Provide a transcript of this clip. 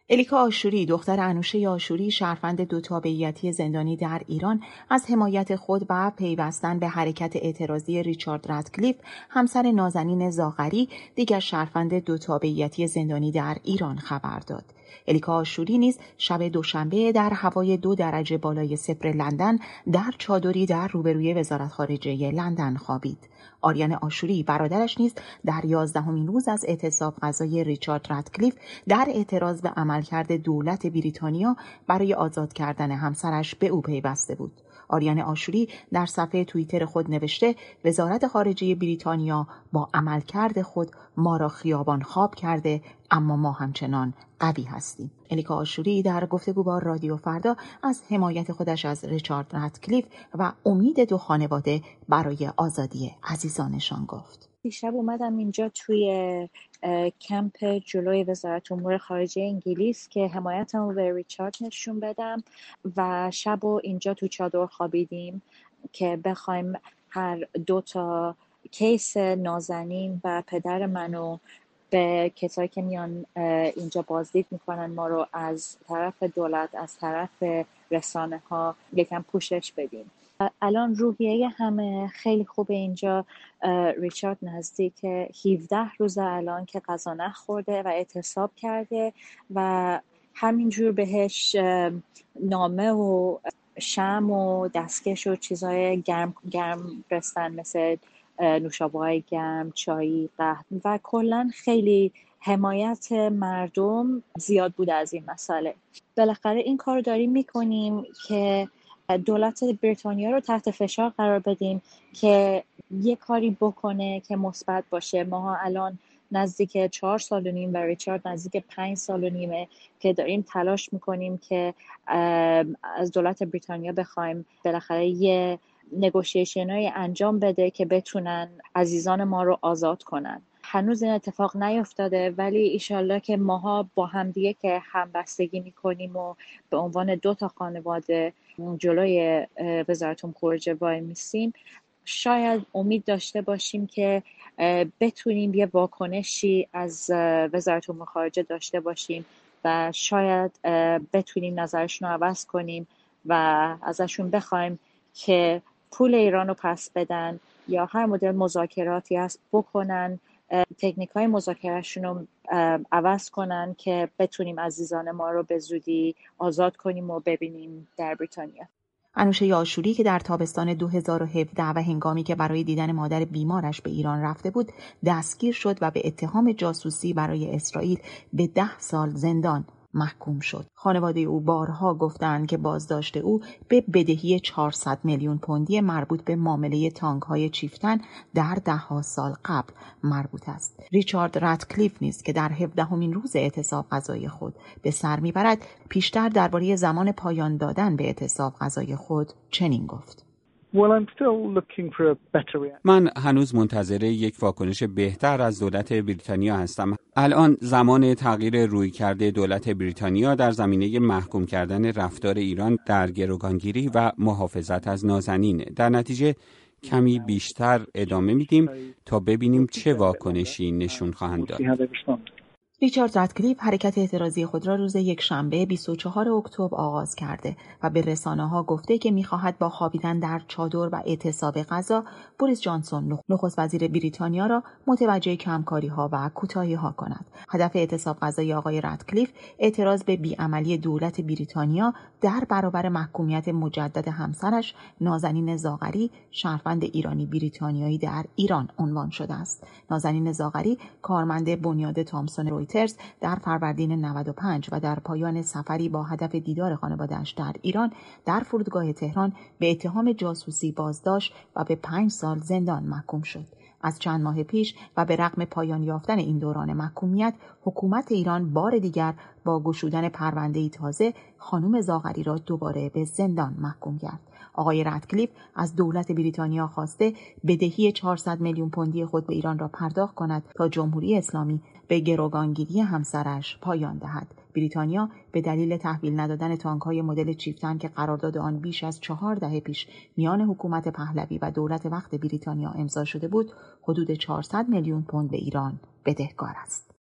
الیکا آشوری، دختر انوشه آشوری، شهروند 2 تابعیتی زندانی در ایران، از حمایت خود و پیوستن به حرکت اعتراضی ریچارد رادکلیف، همسر نازنین زاغری، دیگر شهروند 2 تابعیتی زندانی در ایران خبر داد. الیکا آشوری نیز شب دوشنبه در هوای 2 درجه بالای صفر لندن در چادری در روبروی وزارت خارجه لندن خوابید. آریان آشوری، برادرش نیز در 11مین روز از اعتصاب غذای ریچارد رادکلیف در اعتراض به عملکرد دولت بریتانیا برای آزاد کردن همسرش به او پیوسته بود. آریان آشوری در صفحه توییتر خود نوشته: وزارت خارجه بریتانیا با عملکرد خود ما را خیابان خواب کرده، اما ما همچنان قوی هستیم. الیکا آشوری در گفتگو با رادیو فردا از حمایت خودش از ریچارد رادکلیف و امید 2 خانواده برای آزادی عزیزانشان گفت. دیشب اومدم اینجا توی کمپ جلوی وزارت امور خارجه انگلیس که حمایتمو به ریچارد نشون بدم و شب و اینجا تو چادر خوابیدیم که بخوایم هر 2 تا کیس نازنین و پدر منو به کسایی که میان اینجا بازدید میکنن ما رو از طرف دولت، از طرف رسانه ها یکم پوشش بدیم. الان روحیه همه خیلی خوبه اینجا. ریچارد نزدیک 17 روز الان که غذا نخورده و اعتصاب کرده و همینجور بهش نامه و شمع و دستکش و چیزای گرم رسن، مثل نوشابه‌های گرم، چای، قهوه و کلا خیلی حمایت مردم زیاد بوده از این مسئله. بالاخره این کار داریم میکنیم که دولت بریتانیا رو تحت فشار قرار بدیم که یه کاری بکنه که مثبت باشه. ما الان نزدیک 4 سال و نیم و ریچارد نزدیک 5 سال و نیمه که داریم تلاش میکنیم که از دولت بریتانیا بخوایم بالاخره یه نگوشیشنای انجام بده که بتونن عزیزان ما رو آزاد کنن. هنوز این اتفاق نیفتاده، ولی ایشالله که ماها با همدیگه که همبستگی میکنیم و به عنوان 2 تا خانواده جلوی وزارت امور خارجه وای میسیم، شاید امید داشته باشیم که بتونیم یه واکنشی از وزارت امور خارجه داشته باشیم و شاید بتونیم نظرشون رو عوض کنیم و ازشون بخوایم که پول ایران رو پس بدن یا هر مدل مذاکراتی هست بکنن، تکنیک‌های مذاکرهشون رو عوض کنن که بتونیم عزیزان ما رو به زودی آزاد کنیم و ببینیم در بریتانیا. انوشه آشوری که در تابستان 2017 و هنگامی که برای دیدن مادر بیمارش به ایران رفته بود دستگیر شد و به اتهام جاسوسی برای اسرائیل به 10 سال زندان محکوم شد. خانواده او بارها گفتند که بازداشت او به بدهی 400 میلیون پوندی مربوط به معامله تانک‌های چیفتن در 10 سال قبل مربوط است. ریچارد رادکلیف نیز که در 17مین روز اعتصاب غذای خود به سر میبرد، پیشتر درباره زمان پایان دادن به اعتصاب غذای خود چنین گفت: من هنوز منتظر یک واکنش بهتر از دولت بریتانیا هستم. الان زمان تغییر رویکرد دولت بریتانیا در زمینه محکوم کردن رفتار ایران در گروگانگیری و محافظت از نازنین. در نتیجه کمی بیشتر ادامه میدیم تا ببینیم چه واکنشی نشون خواهند داد. ریچارد رادکلیف حرکت اعتراضی خود را روز یکشنبه 24 اکتبر آغاز کرده و به رسانه‌ها گفته که می‌خواهد با خوابیدن در چادر و اعتصاب غذا بوریس جانسون نخست وزیر بریتانیا را متوجه کمکاری‌ها و کوتاهی‌ها کند. هدف اعتصاب غذای آقای رادکلیف اعتراض به بیعملی دولت بریتانیا در برابر محکومیت مجدد همسرش نازنین زاغری، شهروند ایرانی بریتانیایی در ایران عنوان شده است. نازنین زاغری کارمند بنیاد تامسون رویترز در فروردین 95 و در پایان سفری با هدف دیدار خانواده‌اش در ایران در فرودگاه تهران به اتهام جاسوسی بازداشت و به 5 سال زندان محکوم شد. از چند ماه پیش و به رغم پایان یافتن این دوران محکومیت، حکومت ایران بار دیگر با گشودن پرونده‌ای تازه خانم زاغری را دوباره به زندان محکوم کرد. آقای رادکلیف از دولت بریتانیا خواسته بدهی 400 میلیون پوندی خود به ایران را پرداخت کند تا جمهوری اسلامی به گروگانگیری همسرش پایان دهد. بریتانیا به دلیل تحویل ندادن تانک‌های مدل چیفتن که قرارداد آن بیش از 4 دهه پیش میان حکومت پهلوی و دولت وقت بریتانیا امضا شده بود، حدود 400 میلیون پوند به ایران بدهکار است.